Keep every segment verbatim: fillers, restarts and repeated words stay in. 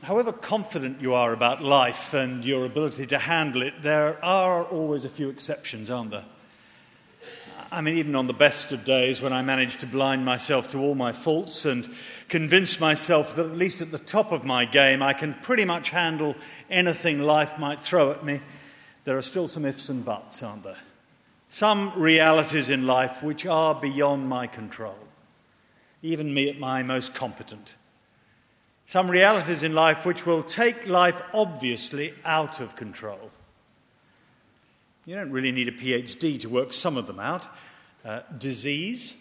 however confident you are about life and your ability to handle it, there are always a few exceptions, aren't there? I mean, even on the best of days, when I manage to blind myself to all my faults and convince myself that at least at the top of my game I can pretty much handle anything life might throw at me, there are still some ifs and buts, aren't there? Some realities in life which are beyond my control, even me at my most competent. Some realities in life which will take life obviously out of control. You don't really need a PhD to work some of them out. Uh, disease.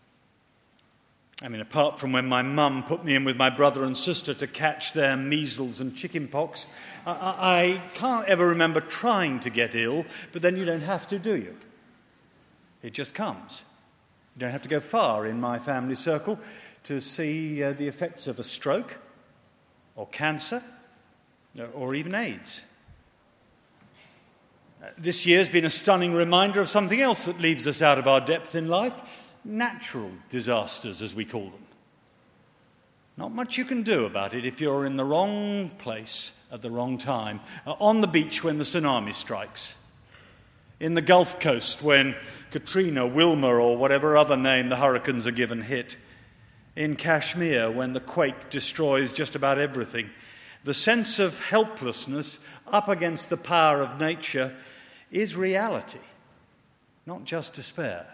I mean, apart from when my mum put me in with my brother and sister to catch their measles and chickenpox, I, I can't ever remember trying to get ill, but then you don't have to, do you? It just comes. You don't have to go far in my family circle to see uh, the effects of a stroke, or cancer, or even AIDS. This year's been a stunning reminder of something else that leaves us out of our depth in life: natural disasters, as we call them. Not much you can do about it if you're in the wrong place at the wrong time. Uh, on the beach when the tsunami strikes. In the Gulf Coast when Katrina, Wilma, or whatever other name the hurricanes are given hit. In Kashmir when the quake destroys just about everything. The sense of helplessness up against the power of nature is reality, not just despair.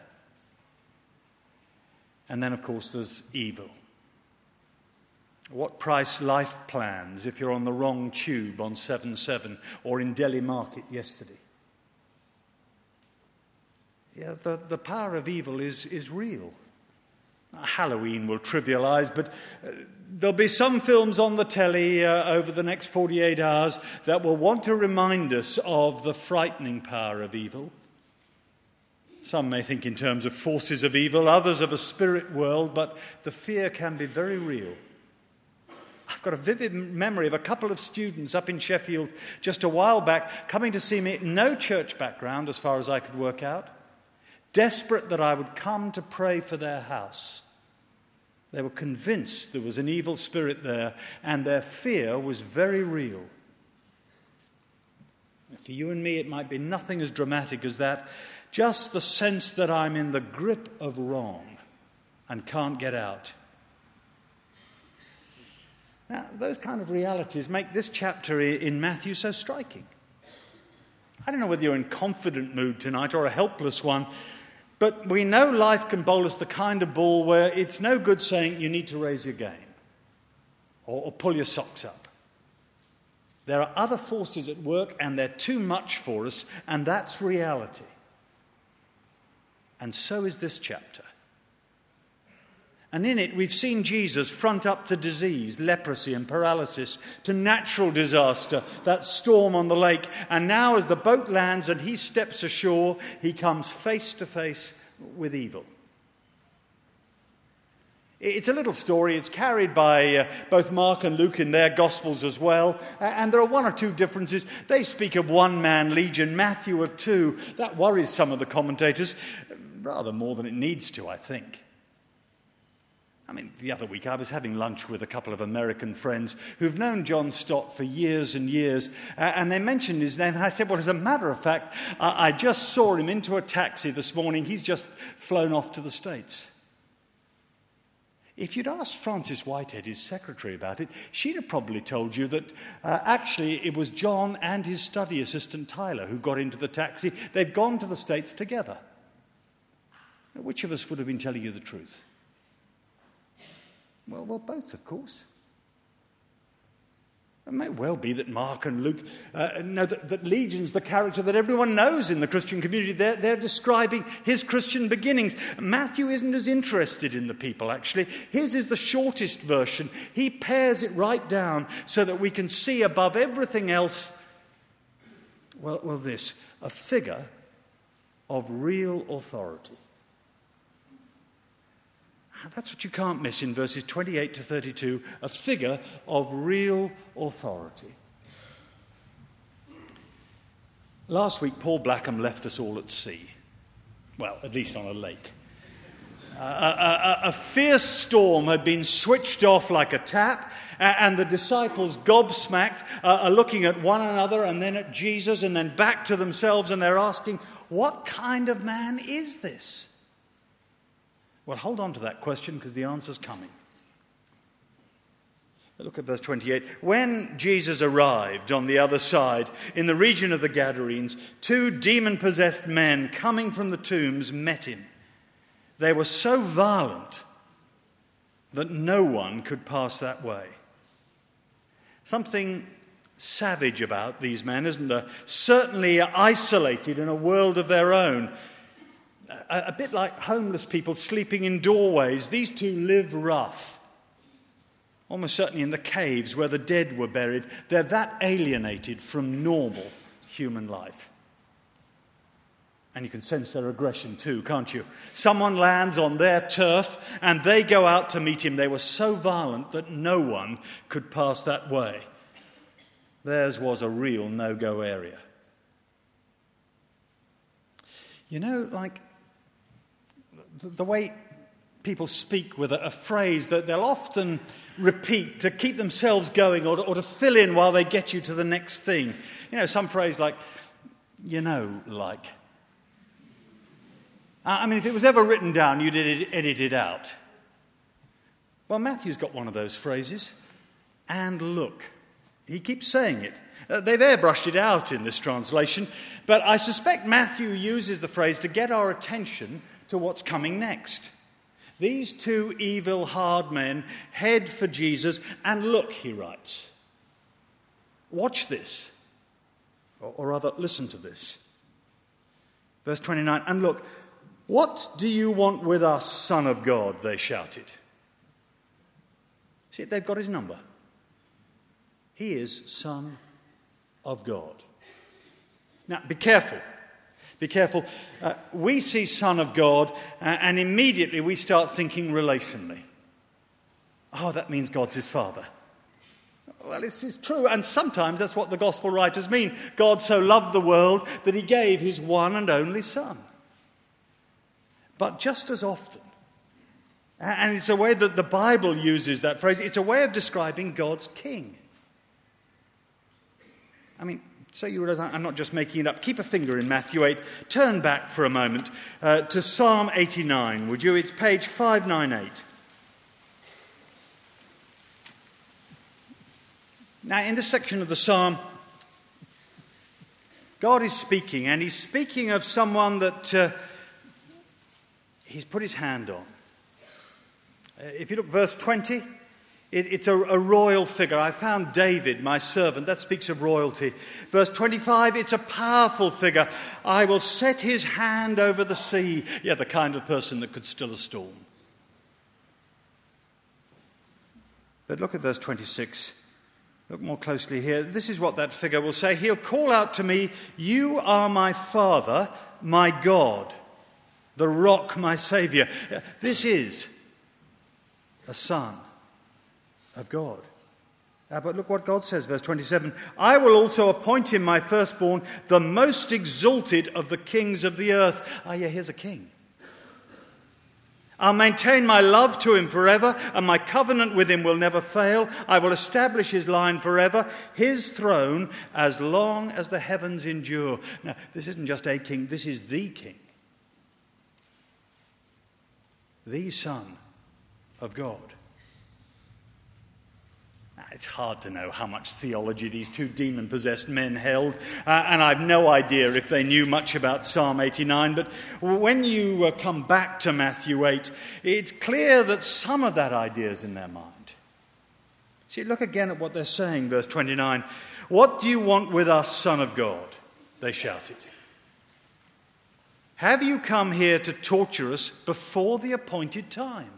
And then, of course, there's evil. What price life plans if you're on the wrong tube on seven seven or in Delhi Market yesterday? Yeah, the, the power of evil is, is real. Halloween will trivialise, but uh, there'll be some films on the telly uh, over the next forty-eight hours that will want to remind us of the frightening power of evil. Some may think in terms of forces of evil, others of a spirit world, but the fear can be very real. I've got a vivid memory of a couple of students up in Sheffield just a while back coming to see me, no church background as far as I could work out, desperate that I would come to pray for their house. They were convinced there was an evil spirit there, and their fear was very real. For you and me, it might be nothing as dramatic as that, just the sense that I'm in the grip of wrong and can't get out. Now, those kind of realities make this chapter in Matthew so striking. I don't know whether you're in confident mood tonight or a helpless one, but we know life can bowl us the kind of ball where it's no good saying you need to raise your game or, or pull your socks up. There are other forces at work and they're too much for us, and that's reality. And so is this chapter. And in it we've seen Jesus front up to disease, leprosy and paralysis, to natural disaster, that storm on the lake. And now as the boat lands and he steps ashore, he comes face to face with evil. It's a little story. It's carried by uh, both Mark and Luke in their Gospels as well. And there are one or two differences. They speak of one-man legion, Matthew of two. That worries some of the commentators, rather more than it needs to, I think. I mean, the other week I was having lunch with a couple of American friends who've known John Stott for years and years, uh, and they mentioned his name, and I said, well, as a matter of fact, I, I just saw him into a taxi this morning. He's just flown off to the States. If you'd asked Frances Whitehead, his secretary, about it, she'd have probably told you that uh, actually it was John and his study assistant Tyler who got into the taxi. They'd gone to the States together. Now, which of us would have been telling you the truth? Well, well, both, of course. It may well be that Mark and Luke uh, know that, that Legion's the character that everyone knows in the Christian community. They're, they're describing his Christian beginnings. Matthew isn't as interested in the people, actually. His is the shortest version. He pares it right down so that we can see above everything else, well, well, this, a figure of real authority. That's what you can't miss in verses twenty-eight to thirty-two, a figure of real authority. Last week, Paul Blackham left us all at sea. Well, at least on a lake. A, a, a fierce storm had been switched off like a tap, and the disciples, gobsmacked, uh, are looking at one another and then at Jesus and then back to themselves, and they're asking, what kind of man is this? Well, hold on to that question, because the answer's coming. Look at verse twenty-eight. When Jesus arrived on the other side, in the region of the Gadarenes, two demon-possessed men coming from the tombs met him. They were so violent that no one could pass that way. Something savage about these men, isn't there? Certainly isolated in a world of their own. A, a bit like homeless people sleeping in doorways. These two live rough. Almost certainly in the caves where the dead were buried. They're that alienated from normal human life. And you can sense their aggression too, can't you? Someone lands on their turf and they go out to meet him. They were so violent that no one could pass that way. Theirs was a real no-go area. You know, like the, the way people speak with a, a phrase that they'll often repeat to keep themselves going, or to, or to fill in while they get you to the next thing. You know, some phrase like, you know, like. I mean, if it was ever written down, you'd edit it out. Well, Matthew's got one of those phrases. And look. He keeps saying it. Uh, they've airbrushed it out in this translation, but I suspect Matthew uses the phrase to get our attention to what's coming next. These two evil, hard men head for Jesus, and look, he writes. Watch this. Or, or rather, listen to this. Verse twenty-nine, and look, what do you want with us, Son of God? They shouted. See, they've got his number. He is Son of God. Now, be careful. Be careful. Uh, we see Son of God, uh, and immediately we start thinking relationally. Oh, that means God's his Father. Well, this is true, and sometimes that's what the gospel writers mean. God so loved the world that he gave his one and only Son. But just as often, and it's a way that the Bible uses that phrase, it's a way of describing God's king. I mean, so you realize I'm not just making it up. Keep a finger in Matthew eight. Turn back for a moment uh, to Psalm eighty-nine, would you? It's page five ninety-eight. Now, in this section of the psalm, God is speaking, and he's speaking of someone that uh, he's put his hand on. Uh, if you look verse twenty, it, it's a, a royal figure. I found David, my servant. That speaks of royalty. Verse twenty-five, it's a powerful figure. I will set his hand over the sea. Yeah, the kind of person that could still a storm. But look at verse twenty-six. Look more closely here. This is what that figure will say. He'll call out to me, "You are my Father, my God, the rock, my Saviour." This is a son of God. Uh, but look what God says, verse twenty-seven. "I will also appoint him my firstborn, the most exalted of the kings of the earth." Ah, yeah, here's a king. "I'll maintain my love to him forever, and my covenant with him will never fail. I will establish his line forever, his throne as long as the heavens endure." Now, this isn't just a king, this is the king. The Son of God. Now, it's hard to know how much theology these two demon-possessed men held, uh, and I've no idea if they knew much about Psalm eighty-nine, but when you uh, come back to Matthew eight, it's clear that some of that idea is in their mind. See, look again at what they're saying, verse twenty-nine. "What do you want with us, Son of God?" they shouted. "Have you come here to torture us before the appointed time?"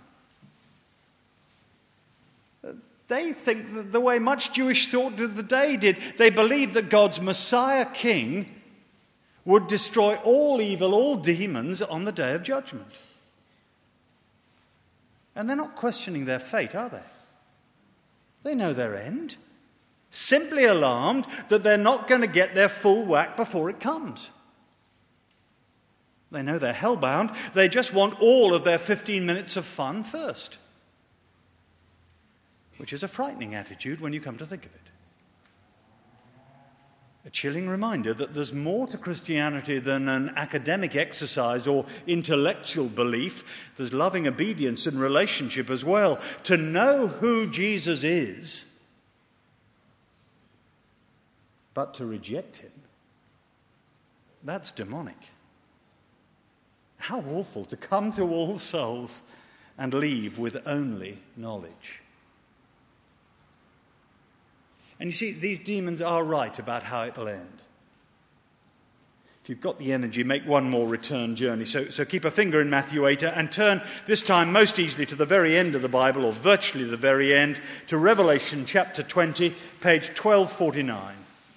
They think the way much Jewish thought of the day did. They believed that God's Messiah King would destroy all evil, all demons on the day of judgment. And they're not questioning their fate, are they? They know their end. Simply alarmed that they're not going to get their full whack before it comes. They know they're hellbound. They just want all of their fifteen minutes of fun first. Which is a frightening attitude when you come to think of it. A chilling reminder that there's more to Christianity than an academic exercise or intellectual belief. There's loving obedience and relationship as well. To know who Jesus is, but to reject him, that's demonic. How awful to come to All Souls and leave with only knowledge. And you see, these demons are right about how it'll end. If you've got the energy, make one more return journey. So, so keep a finger in Matthew eight and turn this time most easily to the very end of the Bible, or virtually the very end, to Revelation chapter twenty, page twelve forty-nine.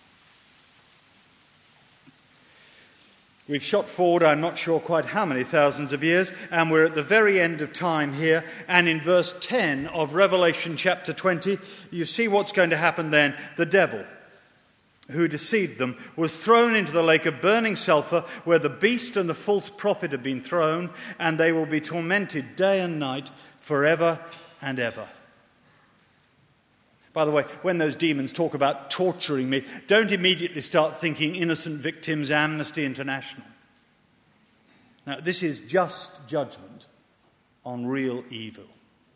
We've shot forward, I'm not sure quite how many thousands of years, and we're at the very end of time here. And in verse ten of Revelation chapter twenty, you see what's going to happen then. The devil, who deceived them, was thrown into the lake of burning sulfur, where the beast and the false prophet have been thrown, and they will be tormented day and night forever and ever. By the way, when those demons talk about torturing me, don't immediately start thinking Innocent Victims Amnesty International. Now, this is just judgment on real evil.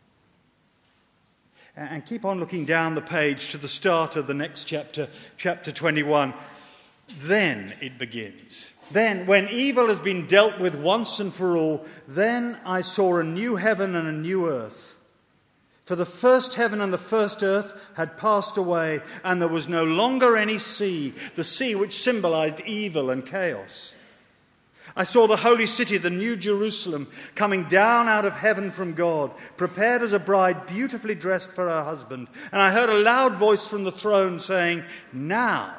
And keep on looking down the page to the start of the next chapter, chapter twenty-one. Then it begins. Then, when evil has been dealt with once and for all, then I saw a new heaven and a new earth. For the first heaven and the first earth had passed away, and there was no longer any sea, the sea which symbolized evil and chaos. I saw the holy city, the new Jerusalem, coming down out of heaven from God, prepared as a bride beautifully dressed for her husband. And I heard a loud voice from the throne saying, Now,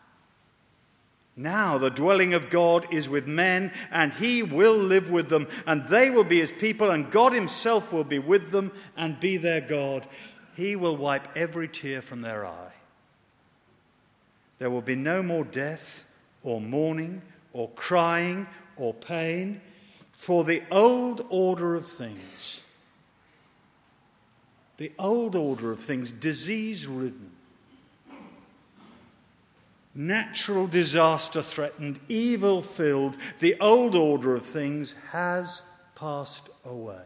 now the dwelling of God is with men, and he will live with them, and they will be his people, and God himself will be with them and be their God. He will wipe every tear from their eye. There will be no more death or mourning or crying or pain, for the old order of things, the old order of things, disease-ridden, natural disaster threatened, evil filled, the old order of things has passed away.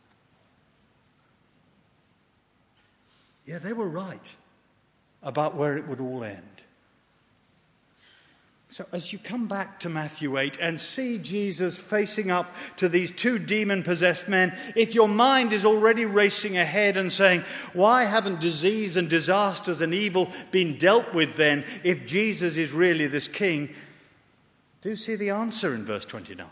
Yeah, they were right about where it would all end. So as you come back to Matthew eight and see Jesus facing up to these two demon-possessed men, if your mind is already racing ahead and saying, why haven't disease and disasters and evil been dealt with then if Jesus is really this king? Do see the answer in verse twenty-nine.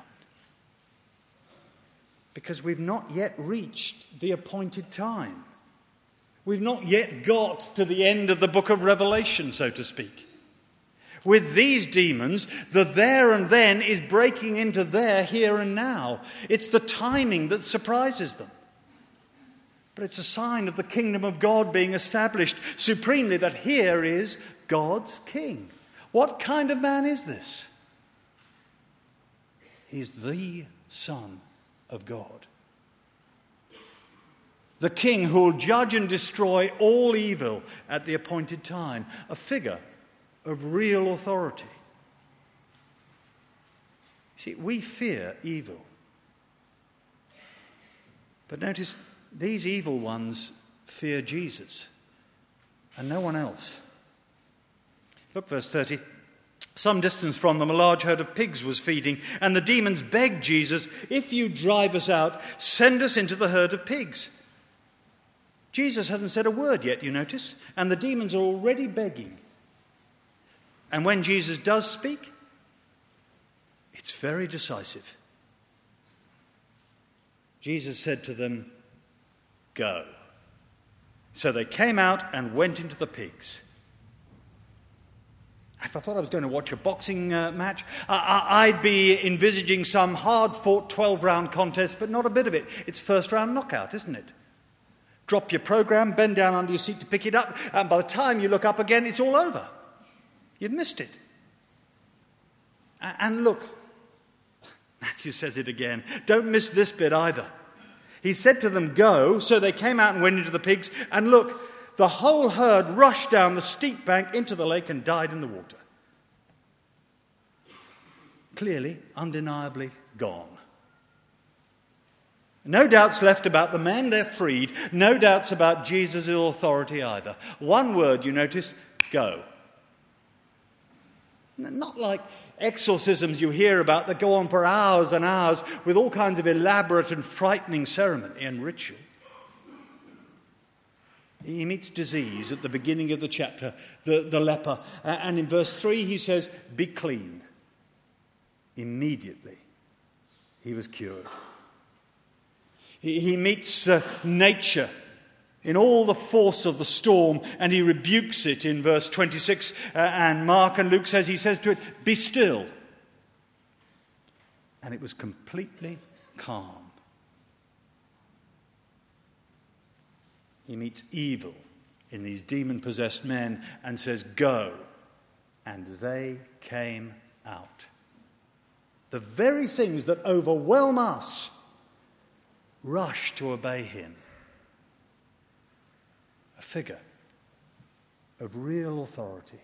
Because we've not yet reached the appointed time. We've not yet got to the end of the book of Revelation, so to speak. With these demons, the there and then is breaking into their here and now. It's the timing that surprises them. But it's a sign of the kingdom of God being established supremely, that here is God's king. What kind of man is this? He's the Son of God. The king who will judge and destroy all evil at the appointed time. A figure of real authority. See, we fear evil. But notice, these evil ones fear Jesus and no one else. Look, verse thirty. Some distance from them, a large herd of pigs was feeding, and the demons begged Jesus, if you drive us out, send us into the herd of pigs. Jesus hasn't said a word yet, you notice, and the demons are already begging. And when Jesus does speak, it's very decisive. Jesus said to them, go. So they came out and went into the pigs. If I thought I was going to watch a boxing uh, match, I- I'd be envisaging some hard-fought twelve-round contest, but not a bit of it. It's first-round knockout, isn't it? Drop your program, bend down under your seat to pick it up, and by the time you look up again, it's all over. You've missed it. And look, Matthew says it again. Don't miss this bit either. He said to them, "Go." So they came out and went into the pigs. And look, the whole herd rushed down the steep bank into the lake and died in the water. Clearly, undeniably gone. No doubts left about the men, they're freed. No doubts about Jesus' authority either. One word, you notice, go. Not like exorcisms you hear about that go on for hours and hours with all kinds of elaborate and frightening ceremony and ritual. He meets disease at the beginning of the chapter, the, the leper. And in verse three he says, "Be clean." Immediately he was cured. He, he meets uh, nature in all the force of the storm, and he rebukes it in verse twenty-six. Uh, and Mark and Luke says, he says to it, "Be still." And it was completely calm. He meets evil in these demon-possessed men and says, "Go." And they came out. The very things that overwhelm us rush to obey him. A figure of real authority.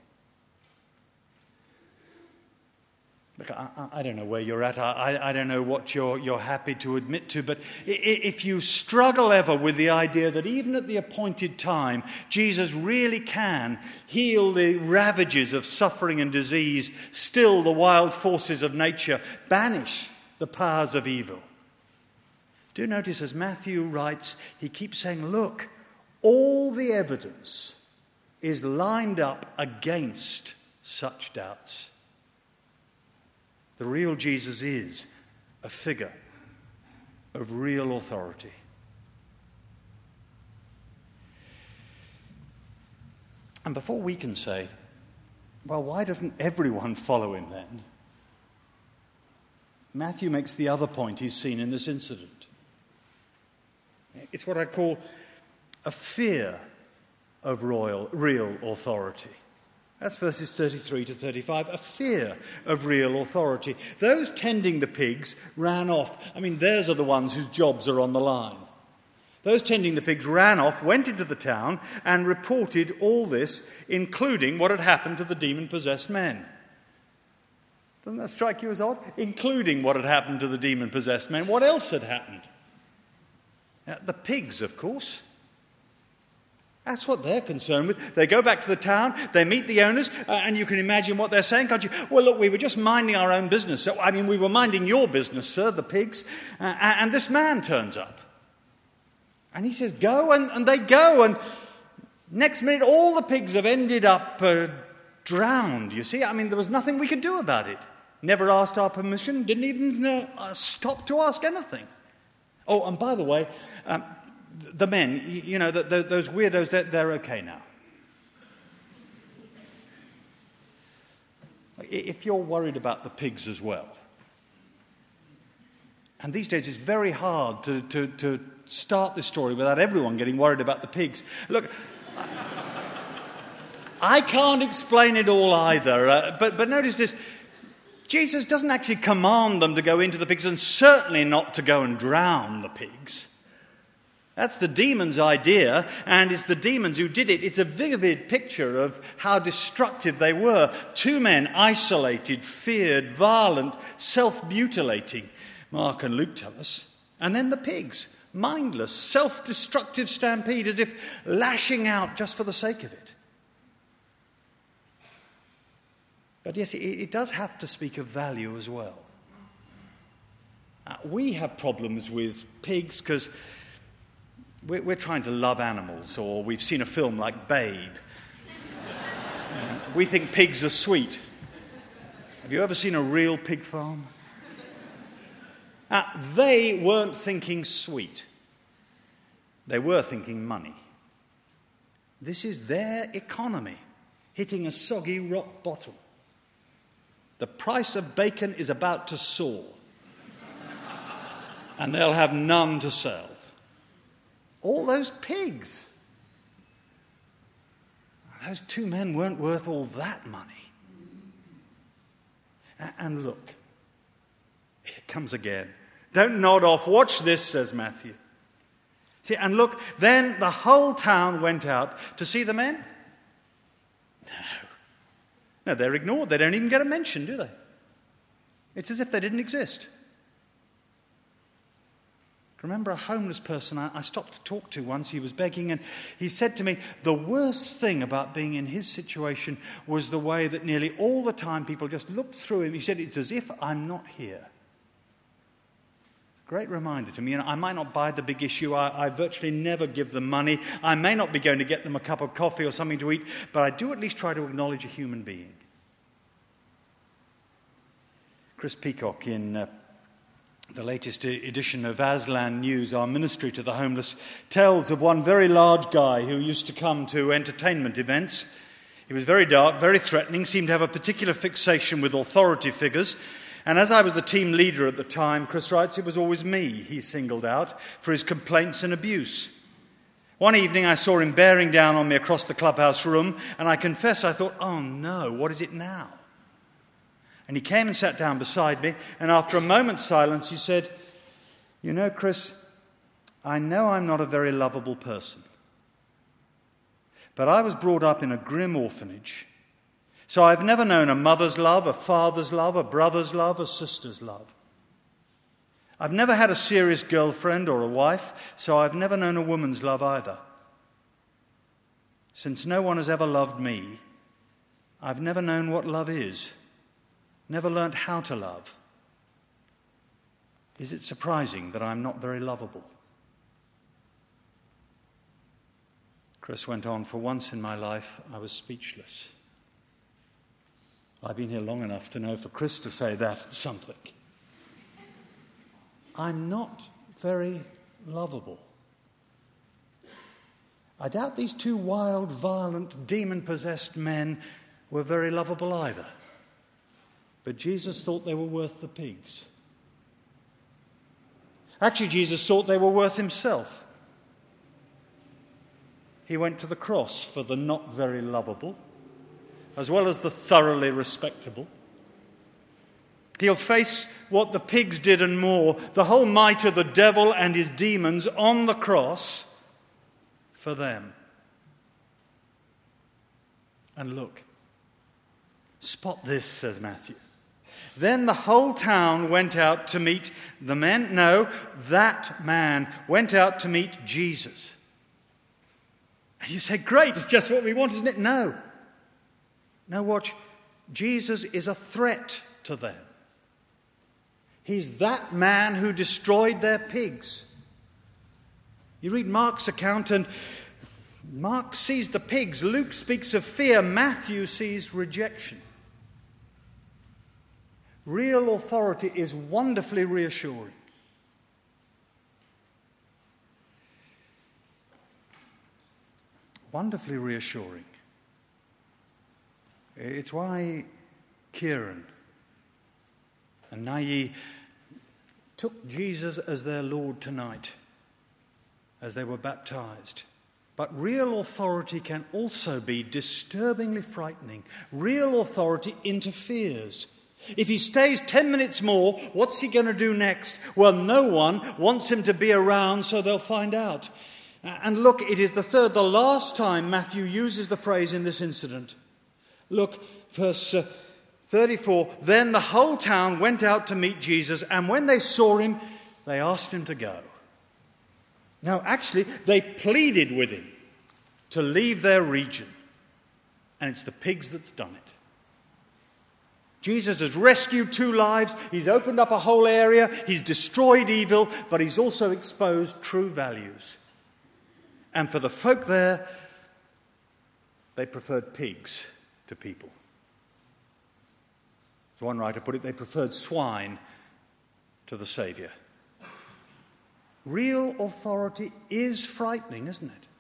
Look, I, I don't know where you're at. I, I don't know what you're, you're happy to admit to. But if you struggle ever with the idea that even at the appointed time, Jesus really can heal the ravages of suffering and disease, still the wild forces of nature, banish the powers of evil. Do notice as Matthew writes, he keeps saying, look, all the evidence is lined up against such doubts. The real Jesus is a figure of real authority. And before we can say, well, why doesn't everyone follow him then? Matthew makes the other point he's seen in this incident. It's what I call a fear of royal, real authority. That's verses thirty-three to thirty-five, a fear of real authority. Those tending the pigs ran off. I mean, theirs are the ones whose jobs are on the line. Those tending the pigs ran off, went into the town, and reported all this, including what had happened to the demon-possessed men. Doesn't that strike you as odd? Including what had happened to the demon-possessed men. What else had happened? Now, the pigs, of course. That's what they're concerned with. They go back to the town, they meet the owners, uh, and you can imagine what they're saying, can't you? Well, look, we were just minding our own business. So, I mean, we were minding your business, sir, the pigs, uh, and this man turns up. And he says, go, and, and they go, and next minute all the pigs have ended up uh, drowned, you see. I mean, there was nothing we could do about it. Never asked our permission, didn't even uh, stop to ask anything. Oh, and by the way, um, the men, you know, the, the, those weirdos, they're, they're okay now. If you're worried about the pigs as well, and these days it's very hard to, to, to start this story without everyone getting worried about the pigs. Look, I can't explain it all either, uh, but, but notice this. Jesus doesn't actually command them to go into the pigs, and certainly not to go and drown the pigs. That's the demon's idea, and it's the demons who did it. It's a vivid picture of how destructive they were. Two men, isolated, feared, violent, self-mutilating, Mark and Luke tell us. And then the pigs, mindless, self-destructive stampede, as if lashing out just for the sake of it. But yes, it, it does have to speak of value as well. Uh, we have problems with pigs because we're, we're trying to love animals, or we've seen a film like Babe. uh, we think pigs are sweet. Have you ever seen a real pig farm? Uh, they weren't thinking sweet. They were thinking money. This is their economy hitting a soggy rock bottom. The price of bacon is about to soar, and they'll have none to sell. All those pigs. Those two men weren't worth all that money. And look, comes again. Don't nod off. Watch this, says Matthew. See, and look, then the whole town went out to see the men. No. No, they're ignored. They don't even get a mention, do they? It's as if they didn't exist. I remember a homeless person I, I stopped to talk to once. He was begging, and he said to me, the worst thing about being in his situation was the way that nearly all the time people just looked through him. He said, it's as if I'm not here. Great reminder to me. You know, I might not buy the big issue. I, I virtually never give them money. I may not be going to get them a cup of coffee or something to eat, but I do at least try to acknowledge a human being. Chris Peacock, in uh, the latest edition of Aslan News, our ministry to the homeless, tells of one very large guy who used to come to entertainment events. He was very dark, very threatening, seemed to have a particular fixation with authority figures. And as I was the team leader at the time, Chris writes, it was always me he singled out for his complaints and abuse. One evening I saw him bearing down on me across the clubhouse room, and I confess I thought, oh no, what is it now? And he came and sat down beside me, and after a moment's silence he said, you know, Chris, I know I'm not a very lovable person, but I was brought up in a grim orphanage, so I've never known a mother's love, a father's love, a brother's love, a sister's love. I've never had a serious girlfriend or a wife, so I've never known a woman's love either. Since no one has ever loved me, I've never known what love is. Never learnt how to love. Is it surprising that I'm not very lovable? Chris went on, for once in my life, I was speechless. I've been here long enough to know for Chris to say that something. I'm not very lovable. I doubt these two wild, violent, demon-possessed men were very lovable either. But Jesus thought they were worth the pigs. Actually, Jesus thought they were worth himself. He went to the cross for the not very lovable, as well as the thoroughly respectable. He'll face what the pigs did and more, the whole might of the devil and his demons on the cross for them. And look, spot this, says Matthew. Then the whole town went out to meet the men. No, that man went out to meet Jesus. And you say, great, it's just what we want, isn't it? No. No, watch. Jesus is a threat to them. He's that man who destroyed their pigs. You read Mark's account and Mark sees the pigs. Luke speaks of fear. Matthew sees rejection. Real authority is wonderfully reassuring. Wonderfully reassuring. It's why Kieran and Nayi took Jesus as their Lord tonight as they were baptized. But real authority can also be disturbingly frightening. Real authority interferes. If he stays ten minutes more, what's he going to do next? Well, no one wants him to be around, so they'll find out. And look, it is the third, the last time Matthew uses the phrase in this incident. Look, verse uh, thirty-four, then the whole town went out to meet Jesus, and when they saw him, they asked him to go. Now, actually, they pleaded with him to leave their region, and it's the pigs that's done it. Jesus has rescued two lives, he's opened up a whole area, he's destroyed evil, but he's also exposed true values. And for the folk there, they preferred pigs to people. As one writer put it, they preferred swine to the Saviour. Real authority is frightening, isn't it?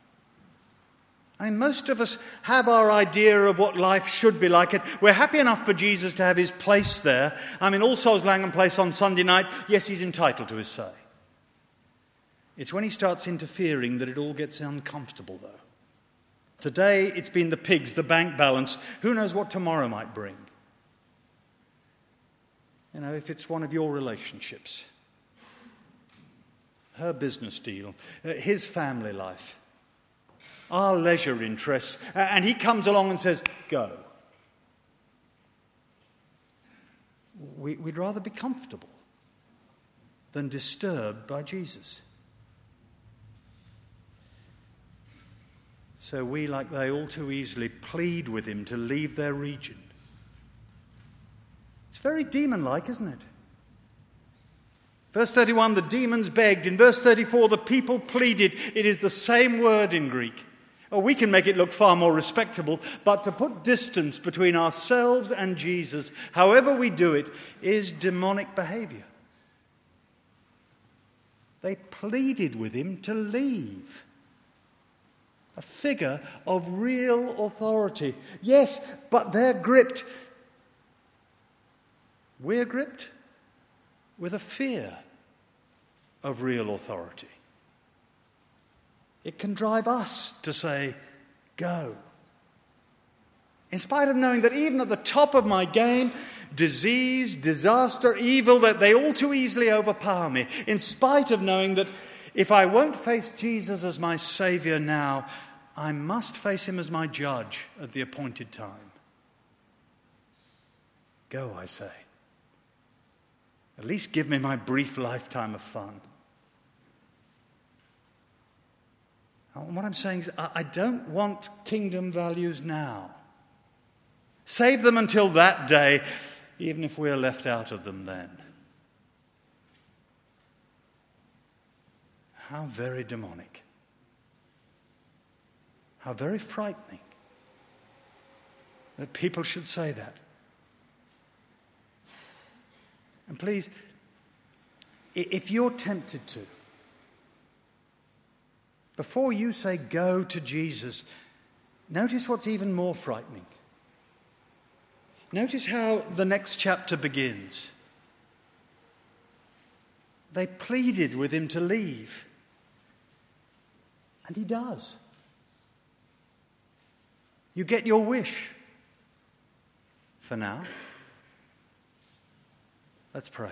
I mean, most of us have our idea of what life should be like. We're happy enough for Jesus to have his place there. I mean, All Souls Langham Place on Sunday night, yes, he's entitled to his say. It's when he starts interfering that it all gets uncomfortable, though. Today, it's been the pigs, the bank balance. Who knows what tomorrow might bring? You know, if it's one of your relationships, her business deal, uh, his family life, our leisure interests, uh, and he comes along and says, go. We, we'd rather be comfortable than disturbed by Jesus. So we, like they, all too easily plead with him to leave their region. It's very demon-like, isn't it? Verse thirty-one, the demons begged. In verse thirty-four, the people pleaded. It is the same word in Greek. Oh, we can make it look far more respectable, but to put distance between ourselves and Jesus, however we do it, is demonic behavior. They pleaded with him to leave. A figure of real authority. Yes, but they're gripped. We're gripped with a fear of real authority. It can drive us to say, go. In spite of knowing that even at the top of my game, disease, disaster, evil, that they all too easily overpower me. In spite of knowing that if I won't face Jesus as my Saviour now, I must face him as my judge at the appointed time. Go, I say. At least give me my brief lifetime of fun. And what I'm saying is, I don't want kingdom values now. Save them until that day, even if we're left out of them then. How very demonic. How very frightening that people should say that. And please, if you're tempted to, before you say go to Jesus, notice what's even more frightening. Notice how the next chapter begins. They pleaded with him to leave. And he does. You get your wish. For now. Let's pray.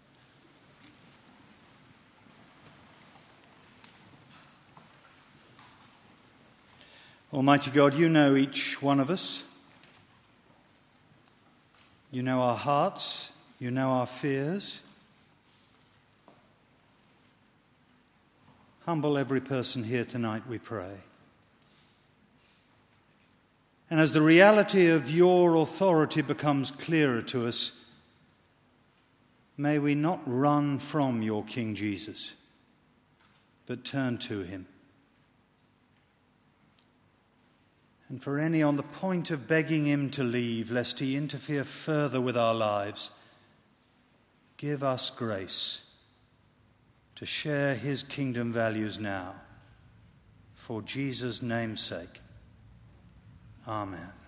Almighty God, you know each one of us. You know our hearts. You know our fears. Humble every person here tonight, we pray. And as the reality of your authority becomes clearer to us, may we not run from your King Jesus, but turn to him. And for any on the point of begging him to leave, lest he interfere further with our lives, give us grace to share his kingdom values now, for Jesus' name's sake. Amen.